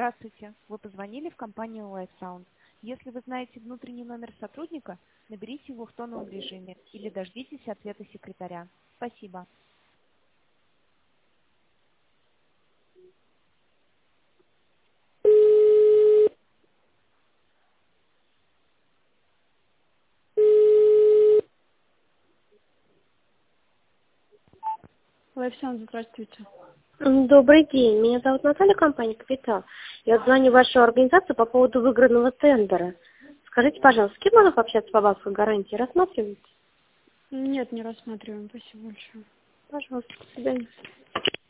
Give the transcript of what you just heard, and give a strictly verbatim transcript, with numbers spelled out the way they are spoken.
Здравствуйте. Вы позвонили в компанию LifeSound. Если вы знаете внутренний номер сотрудника, наберите его в тоновом режиме или дождитесь ответа секретаря. Спасибо. LifeSound, здравствуйте. Добрый день. Меня зовут Наталья, компания «Капитал». Я звоню в вашу организацию по поводу выигранного тендера. Скажите, пожалуйста, с кем можно пообщаться по банковской гарантии? Рассматриваете? Нет, не рассматриваем. Спасибо большое. Пожалуйста, до свидания.